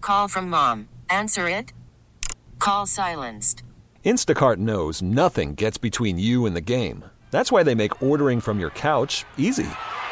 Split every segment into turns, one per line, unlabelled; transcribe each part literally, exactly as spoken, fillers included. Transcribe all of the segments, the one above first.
Call from mom. Answer it. Call silenced.
Instacart knows nothing gets between you and the game. That's why they make ordering from your couch easy.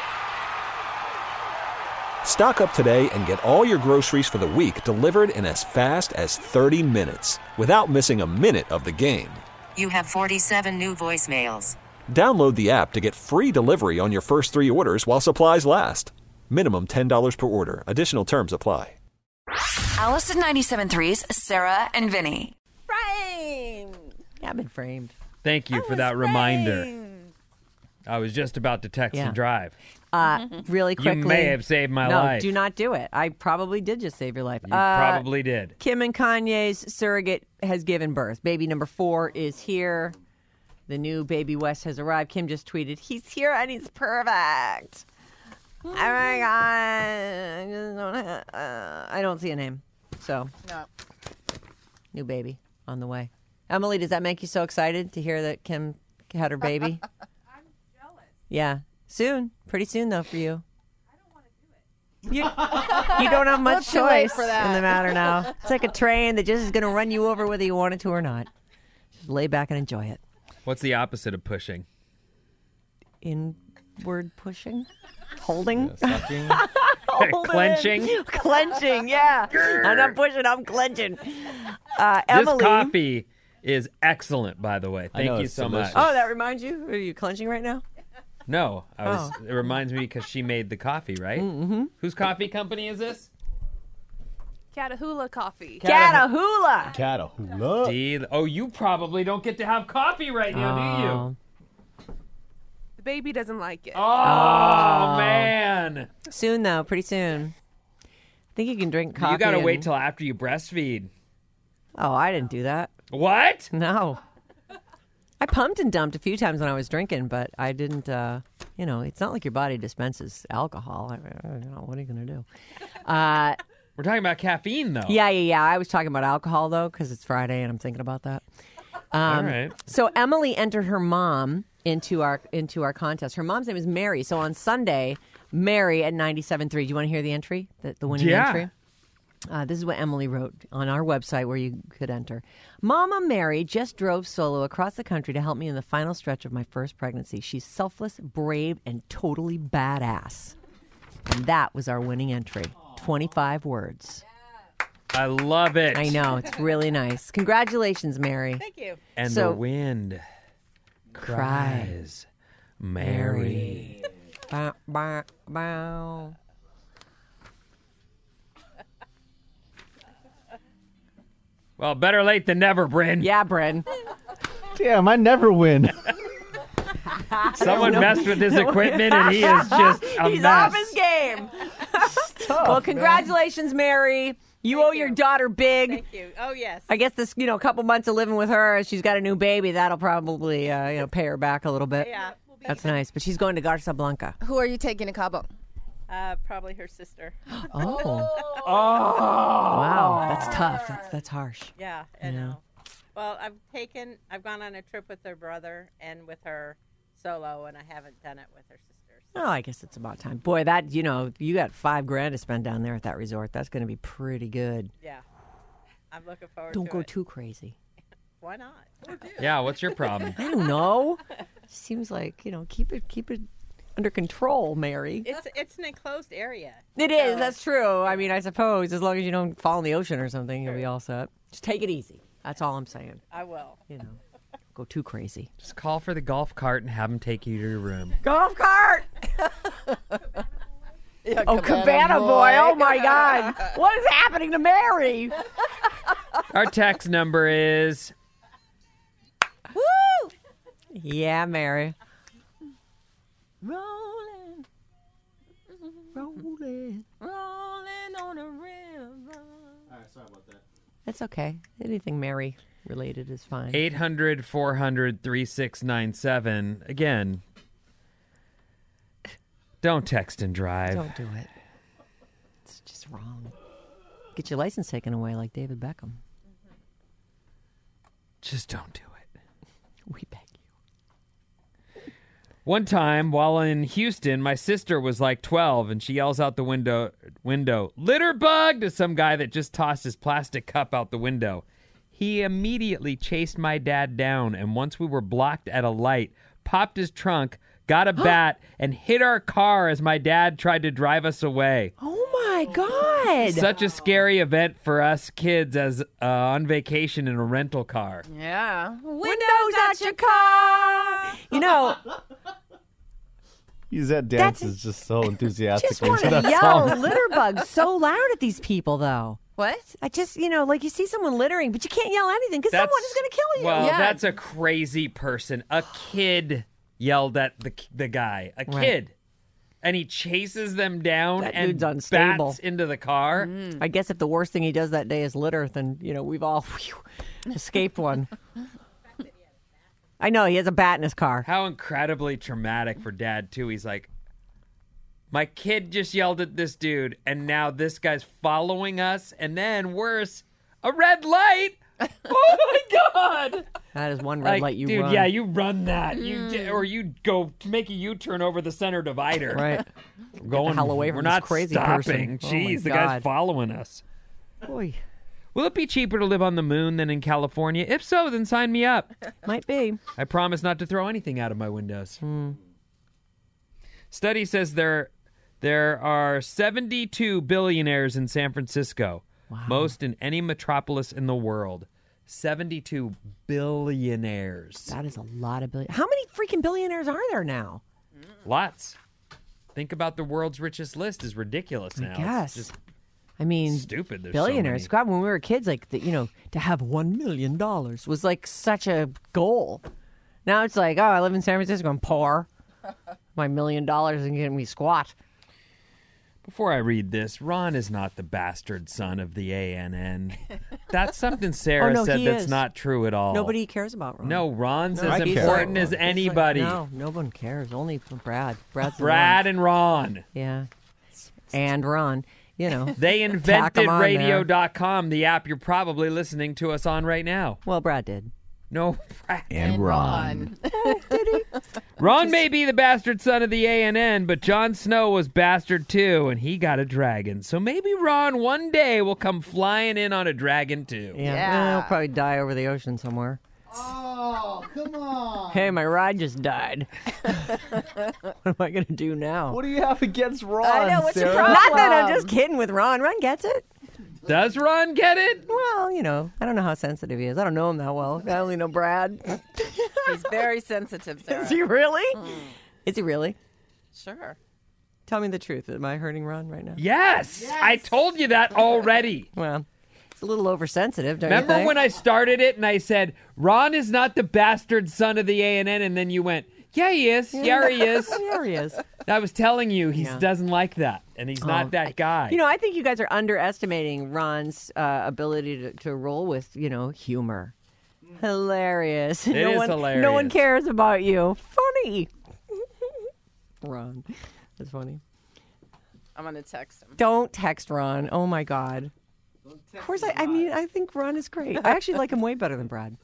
Stock up today and get all your groceries for the week delivered in as fast as thirty minutes without missing a minute of the game.
You have forty-seven new voicemails.
Download the app to get free delivery on your first three orders while supplies last. Minimum ten dollars per order. Additional terms apply.
Allison ninety-seven point three's Sarah and Vinny.
Framed.
Yeah, I've been framed.
Thank you
I
for that reminder.
framed.
I was just about to text
Yeah.
and drive.
Uh, really quickly.
You may have saved my
no,
life.
do not do it. I probably did just save your life.
You
Uh,
probably did.
Kim and Kanye's surrogate has given birth. Baby number four is here. The new baby West has arrived. Kim just tweeted, he's here and he's perfect. Oh my God. I just don't have, uh, I don't see a name. So,
No.
new baby on the way. Emily, does that make you so excited to hear that Kim had her baby?
I'm jealous.
Yeah. Soon. Pretty soon, though, for you. I don't want to do it. You, you don't have much
Too late
choice
for that.
in the matter now. It's like a train that just is going to run you over whether you want it to or not. Just lay back and enjoy it.
What's the opposite of pushing?
Inward pushing? Holding?
Sucking?
Hold it
Clenching?
in. Clenching, yeah. I'm not pushing, I'm clenching. Uh, Emily.
This coffee is excellent, by the way.
I
Thank
know,
you
it's
so
delicious.
much.
Oh, that reminds you? Are you clenching right now?
No, I was.
Oh.
It reminds me because she made the coffee, right? Mm-hmm. Whose coffee company is this?
Catahoula coffee.
Catahoula.
Catahoula.
D- oh, you probably don't get to have coffee right now, do you?
Oh.
The baby doesn't like it.
Oh, man.
Soon, though. Pretty soon. I think you can drink coffee.
You got to
and-
wait till after you breastfeed.
Oh, I didn't do that.
What?
No. I pumped and dumped a few times when I was drinking, but I didn't, uh, you know, it's not like your body dispenses alcohol. I, I don't know, what are you going to do? Uh,
We're talking about caffeine, though.
yeah, yeah, yeah. I was talking about alcohol, though, because it's Friday and I'm thinking about that. Um,
All right.
So Emily entered her mom into our into our contest. Her mom's name is Mary. So on Sunday, Mary at ninety-seven point three. Do you want to hear the entry, the, the winning
Yeah.
entry? Uh, this is what Emily wrote on our website where you could enter. Mama Mary just drove solo across the country to help me in the final stretch of my first pregnancy. She's selfless, brave, and totally badass. And that was our winning entry. twenty-five words.
I love it.
I know. It's really nice. Congratulations, Mary.
Thank you.
And
So-
the wind cries, Mary.
Bow, bow, bow.
Well, better late than never, Bryn.
Yeah, Bryn.
Damn, I never win.
Someone messed with his equipment, and he is just a
He's
mess.
off his game. Well, congratulations, Mary. You owe your daughter big.
Thank you. Oh, yes.
I guess this, you know, couple months of living with her, she's got a new baby. That'll probably, uh, you know, pay her back a little bit.
Yeah.
That's nice. But she's going to Garza Blanca.
Who are you taking to Cabo? Uh, probably her sister.
Oh.
Oh.
Wow. That's tough. That's, that's harsh.
Yeah, I
Yeah.
know. Well, I've taken, I've gone on a trip with her brother and with her solo, and I haven't done it with her sisters.
Oh, I guess it's about time. Boy, that, you know, you got five grand to spend down there at that resort. That's going to be pretty good.
Yeah, I'm looking forward
Don't
to
go
it.
too crazy.
Why not?
Yeah, what's your problem?
I don't know. Seems like, you know, keep it keep it under control, Mary.
It's it's an enclosed area.
It is. That's true. I mean, I suppose as long as you don't fall in the ocean or something, you'll be all set. Just take it easy. That's all I'm saying.
I will.
You know, go too crazy.
Just call for the golf cart and have him take you to your room.
Golf cart.
Yeah,
Oh, Cabana boy. Oh my God. What is happening to Mary?
Our text number is
Woo! Yeah, Mary. Rolling, rolling, rolling on a river.
All right, sorry about that.
That's okay. Anything Mary related is fine.
eight hundred, four hundred, thirty-six ninety-seven. Again, don't text and drive.
Don't do it. It's just wrong. Get your license taken away like David Beckham.
Just don't do it.
We beg you.
One time, while in Houston, my sister was like twelve, and she yells out the window, window, litter bug, to some guy that just tossed his plastic cup out the window. He immediately chased my dad down, and once we were blocked at a light, popped his trunk, got a bat, and hit our car as my dad tried to drive us away.
Oh, my God.
Such a scary event for us kids as uh, on vacation in a rental car.
Yeah.
Windows at your car. You know,
That dance
That's-
is just so enthusiastic
just want
into
to
that
yell
song.
litter bug so loud at these people, though.
What?
I just, you know, like you see someone littering, but you can't yell anything because someone is going to kill you.
Well,
Yeah.
that's a crazy person. A kid yelled at the the guy. A
Right.
kid. And he chases them down
That
and
dude's unstable.
bats into the car.
I guess if the worst thing he does that day is litter, then, you know, we've all whew, escaped one. I know, he has a bat in his car.
How incredibly traumatic for dad, too. He's like, my kid just yelled at this dude, and now this guy's following us, and then worse, a red light. Oh my God!
That is one red
Like,
light you
dude,
run.
yeah, you run that, you j- or you go to make a U-turn over the center divider.
Right.
We're going
hell away from
We're
this
not
crazy
stopping.
person. Oh, my
Jeez, the
God.
guy's following us.
Boy,
Will it be cheaper to live on the moon than in California? If so, then sign me up.
might be.
I promise not to throw anything out of my windows. Study says there there are seventy-two billionaires in San Francisco, most in any metropolis in the world. seventy-two billionaires.
That is a lot of billion. How many freaking billionaires are there now?
Lots. Think about the world's richest list is ridiculous now.
I
It's
guess.
just
I mean,
stupid. There's so
billionaires.
many.
God, when we were kids, like, the, you know, to have one million dollars was like such a goal. Now it's like, oh, I live in San Francisco, I'm poor. My million dollars isn't getting me squat.
Before I read this, Ron is not the bastard son of the A N N. That's something Sarah
Oh, no,
said
he
that's
is.
not true at all.
Nobody cares about Ron.
No, Ron's
No,
as
he's
important
like-
as
he's like-
anybody.
no, no one cares. Only Brad. Brad's the
Brad
one.
and Ron.
Yeah. And Ron. You know.
They
Tack 'em
invented
on
radio
there.
dot com, the app you're probably listening to us on right now.
Well, Brad did.
No, Brad.
And Ron.
Ron may be the bastard son of the A N N, but Jon Snow was bastard too, and he got a dragon. So maybe Ron one day will come flying in on a dragon too.
Yeah.
Yeah.
Well, he'll probably die over the ocean somewhere.
Oh, come on.
Hey, my ride just died. What am I going to do now?
What do you have against Ron,
I know, what's your
Sarah?
problem?
Nothing. I'm just kidding with Ron. Ron gets it.
Does Ron get it?
Well, you know, I don't know how sensitive he is. I don't know him that well. I only know Brad.
He's very sensitive, Sarah.
Is he really? Is he really?
Sure.
Tell me the truth. Am I hurting Ron right now?
Yes, I told you that already.
Well, it's a little oversensitive, don't
Remember
you think?
when I started it and I said, Ron is not the bastard son of the A N N, and then you went, yeah, he is. Yeah, he is.
There he is.
I was telling you, he
Yeah.
doesn't like that, and he's
Oh,
not that guy.
You know, I think you guys are underestimating Ron's uh, ability to, to roll with, you know, humor. Hilarious.
It
no
is
one,
hilarious.
No one cares about you. Funny. Ron. That's funny.
I'm going to text him.
Don't text Ron. Oh, my God. Of course, I, I mean, I think Ron is great. I actually like him way better than Brad.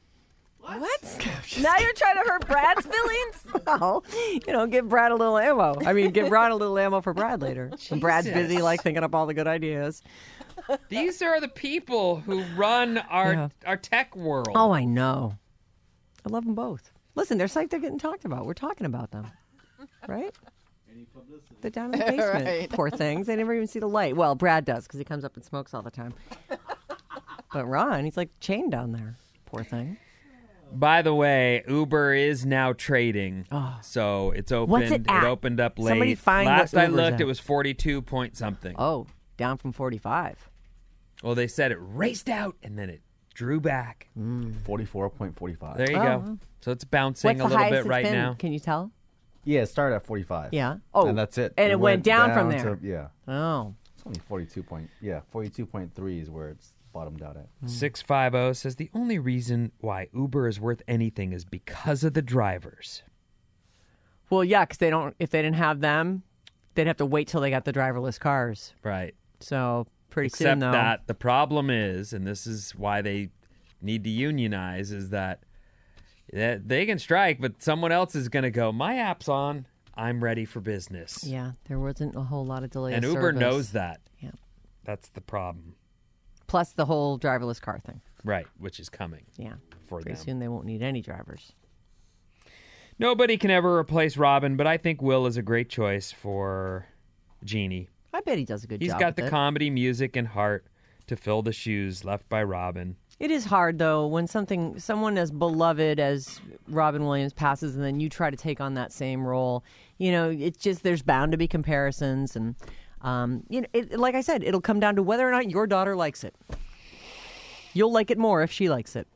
What? Now you're trying to hurt Brad's feelings?
Well, you know, give Brad a little ammo. I mean, give Ron a little ammo for Brad later. When Brad's
Jesus.
busy, like, thinking up all the good ideas.
These are the people who run our
Yeah.
our tech world.
Oh, I know. I love them both. Listen, they're like they're getting talked about. We're talking about them, right? They're down in the basement.
Right.
Poor things. They never even see the light. Well, Brad does because he comes up and smokes all the time. But Ron, he's like chained down there. Poor thing.
By the way, Uber is now trading,
Oh.
so it's opened.
What's it at?
opened up late.
Somebody find what
Last I
Uber's
looked,
at.
it was forty-two point something.
Oh, down from forty-five.
Well, they said it raced out and then it drew back.
forty-four point four five.
There you
Oh.
go. So it's bouncing
What's
a
the
little
highest
bit
it's
right
been?
now.
Can you tell?
Yeah, it started at forty-five.
Yeah. Oh,
And that's it.
and it went down from there.
to- yeah.
Oh.
It's only forty-two point, yeah, forty-two point three is where it's bottomed out at.
six fifty says the only reason why Uber is worth anything is because of the drivers.
Well, yeah, because they don't. If they didn't have them, they'd have to wait till they got the driverless cars.
Right.
So pretty
Except
soon, though.
that the problem is, and this is why they need to unionize, is that Yeah, they can strike, but someone else is going to go, my app's on. I'm ready for business.
Yeah, there wasn't a whole lot of delay.
And
of
Uber
service.
knows that.
Yeah.
That's the problem.
Plus the whole driverless car thing.
Right, which is coming.
Yeah.
For
Pretty
them.
soon they won't need any drivers.
Nobody can ever replace Robin, but I think Will is a great choice for Genie.
I bet he does a good
He's
job.
got
with
the
it.
comedy, music, and heart to fill the shoes left by Robin.
It is hard though when something someone as beloved as Robin Williams passes, and then you try to take on that same role. You know, it's just there's bound to be comparisons, and um, you know, it, like I said, it'll come down to whether or not your daughter likes it. You'll like it more if she likes it.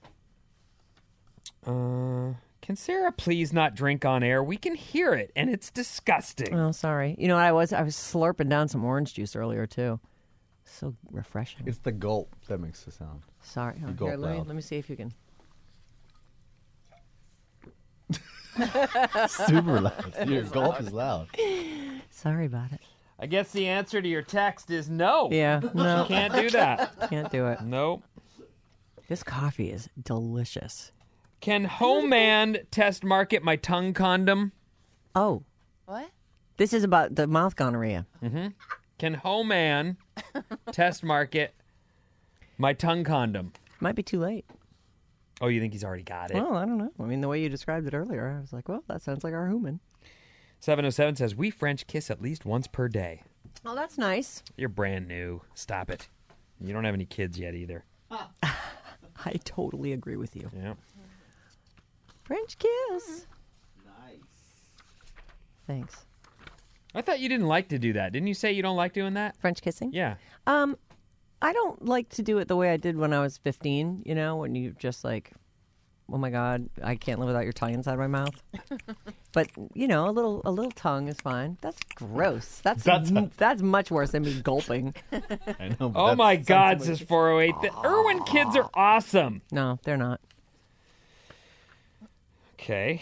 Uh, can Sarah please not drink on air? We can hear it, and it's disgusting.
Oh, sorry. You know, I was I was slurping down some orange juice earlier too. So refreshing.
It's the gulp that makes the sound.
Sorry.
You
Oh,
gulp
here, let me
loud.
let me see if you can.
Super loud. Your gulp is loud.
Sorry about it.
I guess the answer to your text is no.
Yeah, no.
You can't do that.
Can't do it.
Nope.
This coffee is delicious.
Can Homeman test market my tongue condom?
Oh,
What?
this is about the mouth gonorrhea.
Can Homeman test market my tongue condom?
Might be too late.
Oh, you think he's already got it?
Well, I don't know. I mean, the way you described it earlier, I was like, well, that sounds like our human.
seven oh seven says, we French kiss at least once per day.
Oh, that's nice.
You're brand new. Stop it. You don't have any kids yet either.
I totally agree with you.
Yeah.
French kiss. Nice. Thanks.
I thought you didn't like to do that. Didn't you say you don't like doing that?
French kissing?
Yeah.
Um, I don't like to do it the way I did when I was fifteen, you know, when you just like, oh my God, I can't live without your tongue inside my mouth. But, you know, a little a little tongue is fine. That's gross. That's
That's
m- that's much worse than me gulping.
I know. but
Oh
that's-
my God, says four oh eight. The Irwin kids are awesome.
No, they're not.
Okay.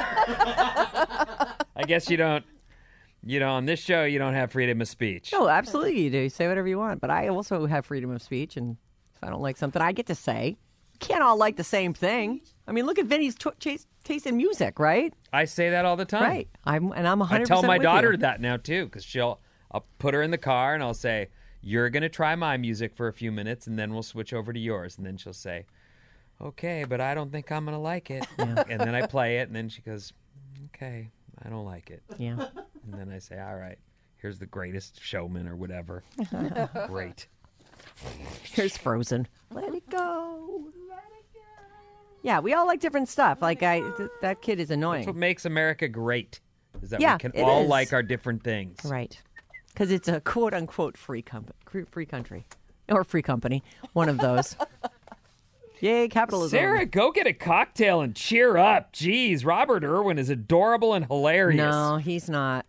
I guess you don't, you know, on this show, you don't have freedom of speech.
No, absolutely you do. You say whatever you want. But I also have freedom of speech, and if I don't like something, I get to say. Can't all like the same thing. I mean, look at Vinny's t- chase, taste in music, right?
I say that all the time.
Right. I'm and I'm one
I
hundred
tell
percent
my
with
daughter
you.
that now too, because she'll, I'll put her in the car and I'll say, "You're gonna try my music for a few minutes, and then we'll switch over to yours." And then she'll say, "Okay, but I don't think I'm gonna like it." And then I play it, and then she goes, "Okay, I don't like it."
Yeah.
And then I say, "All right, here's the greatest showman or whatever." Great.
Here's Frozen. Let it go. Yeah, we all like different stuff. Like I, th- that kid is annoying.
That's what makes America great. Is that
Yeah,
we can
it
all
is.
like our different things.
Right. Because it's a quote unquote free company, free country, or free company. One of those. Yay, capitalism.
Sarah, go get a cocktail and cheer up. Jeez, Robert Irwin is adorable and hilarious.
No, he's not.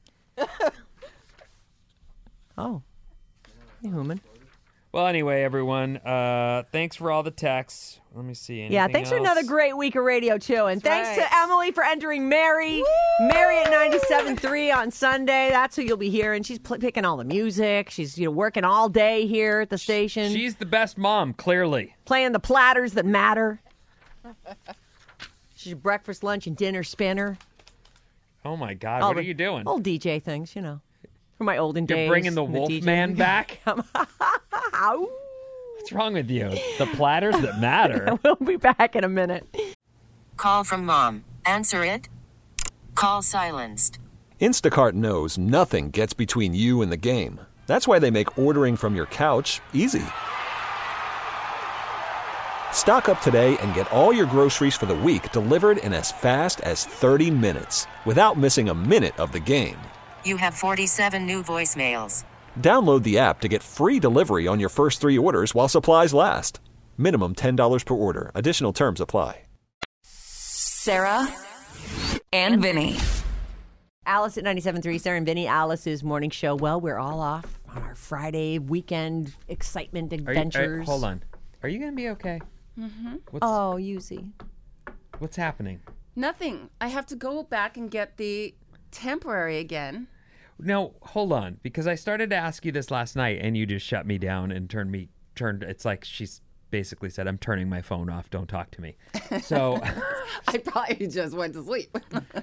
Oh. Hey, human.
Well, anyway, everyone, uh, thanks for all the texts. Let me see.
Yeah,
anything
thanks for
else?
another great week of radio, too. And
That's
thanks
right.
to Emily for entering Mary. Mary at ninety-seven point three on Sunday. That's who you'll be hearing. She's pl- picking all the music. She's you know working all day here at the station.
She's the best mom, clearly.
Playing the platters that matter. She's your breakfast, lunch, and dinner spinner.
Oh, my God.
All
what
the
are you doing?
Old D J things, you know. From my olden
You're
days.
bringing the
in D J.
Wolfman back?
Ow.
What's wrong with you? The platters that matter.
We'll be back in a minute.
Call from mom. Answer it. Call silenced.
Instacart knows nothing gets between you and the game. That's why they make ordering from your couch easy. Stock up today and get all your groceries for the week delivered in as fast as thirty minutes without missing a minute of the game.
You have forty-seven new voicemails.
Download the app to get free delivery on your first three orders while supplies last. Minimum ten dollars per order. Additional terms apply.
Sarah and Vinny.
Alice at ninety-seven point three, Sarah and Vinny, Alice's morning show. Well, we're all off on our Friday weekend excitement
Are you,
adventures.
are- hold on. Are you going to be okay?
Mm-hmm.
What's,
Oh, you see.
what's happening?
Nothing. I have to go back and get the temporary again.
No, hold on, because I started to ask you this last night, and you just shut me down and turned me turned. It's like she's basically said, I'm turning my phone off. Don't talk to me. So
I probably just went to sleep.
uh,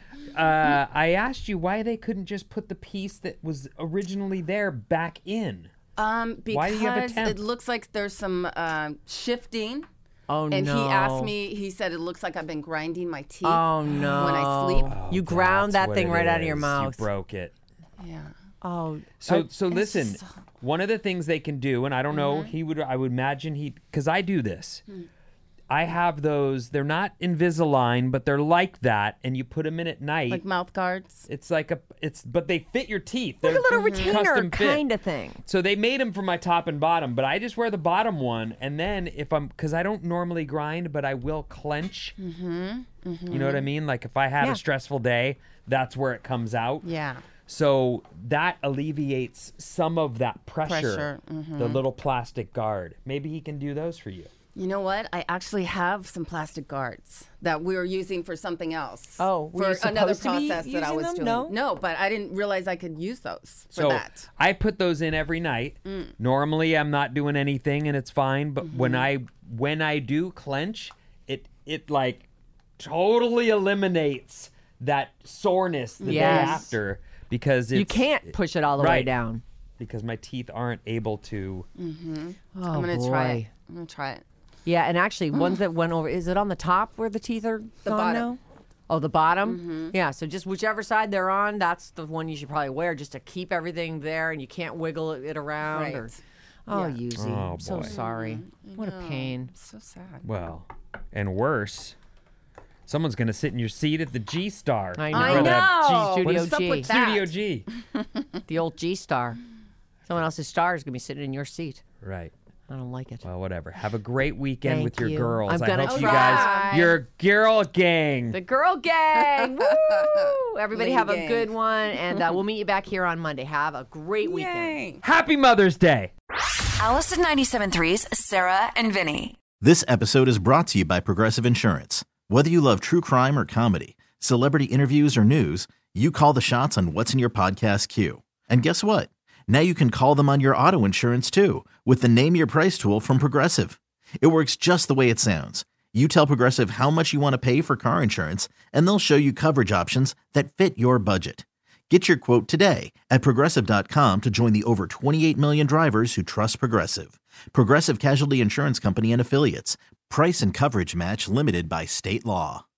I asked you why they couldn't just put the piece that was originally there back in.
Um, because
Why do you have a temp?
it looks like there's some uh, shifting.
Oh,
and
no.
he asked me, he said, it looks like I've been grinding my teeth
Oh, no.
when I sleep.
Oh,
You ground
that's
that
what
thing
it
right out of your
is.
mouth.
You broke it.
Yeah.
Oh.
So
I-
so listen,
so-
one of the things they can do, and I don't know, he would I would imagine he because I do this.
Hmm.
I have those. They're not Invisalign, but they're like that, and you put them in at night.
Like mouth guards.
It's like a it's, but they fit your teeth.
Like
They're
a little retainer
custom fit.
kind of thing.
So they made them for my top and bottom, but I just wear the bottom one, and then if I'm because I don't normally grind, but I will clench. Mm-hmm. Mm-hmm. You know what I mean? Like if I had
Yeah.
a stressful day, that's where it comes out.
Yeah.
So that alleviates some of that pressure,
Pressure, mm-hmm.
the little plastic guard. Maybe he can do those for you.
You know what? I actually have some plastic guards that we were using for something else.
Oh, were
for
you
another
supposed to be
process that I
using
was
them?
doing.
No?
no, but I didn't realize I could use those for
So
that.
I put those in every night.
Mm.
Normally I'm not doing anything and it's fine, but
Mm-hmm.
when I when I do clench, it it like totally eliminates that soreness the
Yes.
day after because it's,
You can't push it all the way
right.
down.
because my teeth aren't able to.
Mm-hmm.
Oh,
I'm gonna
boy.
try it. I'm gonna try it.
Yeah, and actually, ones that went over, is it on the top where the teeth are
The
gone
bottom.
now? Oh, the bottom?
Mm-hmm.
Yeah, so just whichever side they're on, that's the one you should probably wear just to keep everything there and you can't wiggle it around.
Right.
Or, oh,
Yeah.
Yuzi,
Oh,
I'm so
boy.
sorry. What a pain.
So sad.
Well, and worse, someone's gonna sit in your seat at the G Star.
I
I
know.
Or the
know.
G-
Studio
What's up
G.
with that?
Studio G.
The old G Star. Someone else's star is going to be sitting in your seat.
Right.
I don't like it.
Well, whatever. Have a great weekend
Thank
with your
you.
girls.
I'm
I
gonna
hope you
try.
guys, your girl gang.
The girl gang. Woo! Everybody
Lady
have a
gang.
good one, and uh, we'll meet you back here on Monday. Have a great weekend.
Yay.
Happy Mother's Day.
Allison ninety-seven point three's Sarah and Vinny.
This episode is brought to you by Progressive Insurance. Whether you love true crime or comedy, celebrity interviews or news, you call the shots on what's in your podcast queue. And guess what? Now you can call them on your auto insurance too with the Name Your Price tool from Progressive. It works just the way it sounds. You tell Progressive how much you want to pay for car insurance, and they'll show you coverage options that fit your budget. Get your quote today at Progressive dot com to join the over twenty-eight million drivers who trust Progressive. Progressive Casualty Insurance Company and Affiliates. Price and coverage match limited by state law.